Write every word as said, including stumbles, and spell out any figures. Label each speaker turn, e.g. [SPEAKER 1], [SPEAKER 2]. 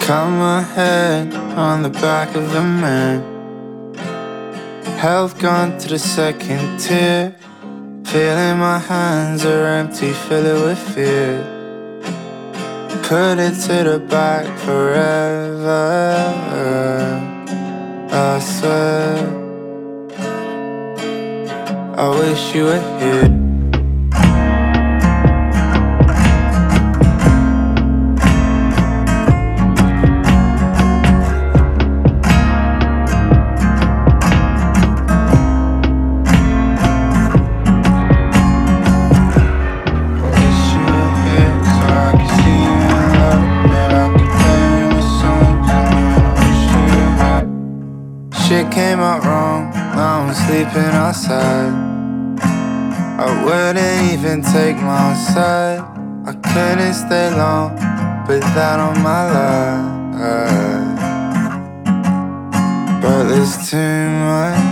[SPEAKER 1] Count my head on the back of a man. Health gone to the second tier. Feeling my hands are empty, fill it with fear. Put it to the back forever, I swear. I wish you were here. Shit came out wrong, now I'm sleeping outside. I wouldn't even take my side. I couldn't stay long, put that on my life. But there's too much